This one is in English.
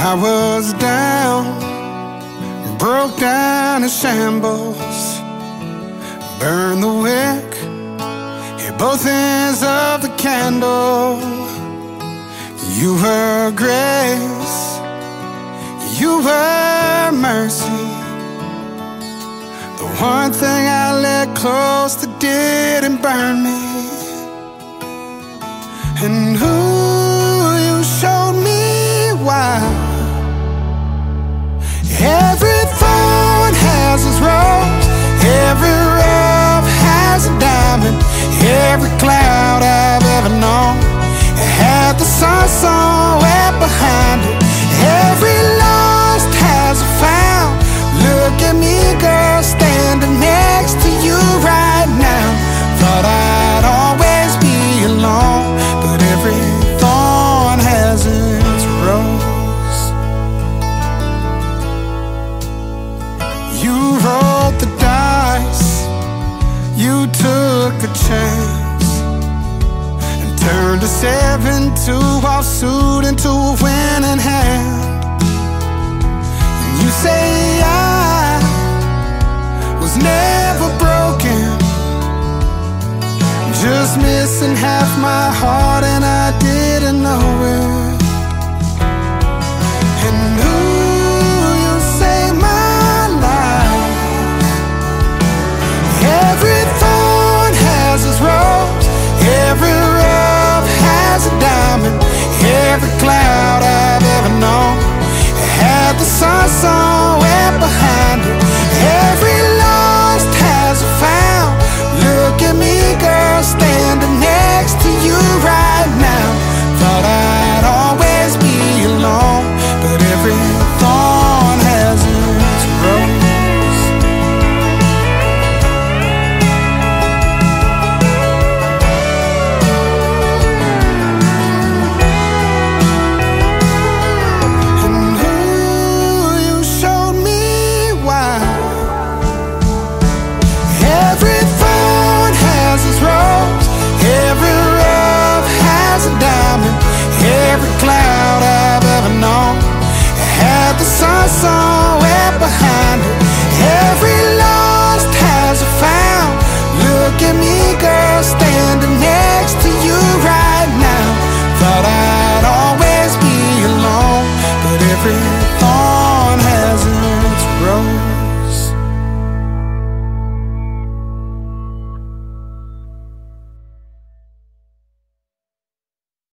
I was down, broke down in shambles, burned the wick, hit both ends of the candle. You were grace, you were mercy, the one thing I let close that didn't burn me. And you showed me why every thorn has its rose, every rough has a diamond, every cloud I've ever known had the sun somewhere behind it. Every lost has a found. Look at me, girl, standing next to you right now. Thought I'd always be alone, but every thorn has its rose. You rolled the dice, you took a chance, and turned a 7-2 offsuit into a winning hand. And you say I was never broken, just missing half my heart, and I didn't know it. And you saved my life. Every thorn has its rose, every rough has a diamond, every cloud I've ever known had the sun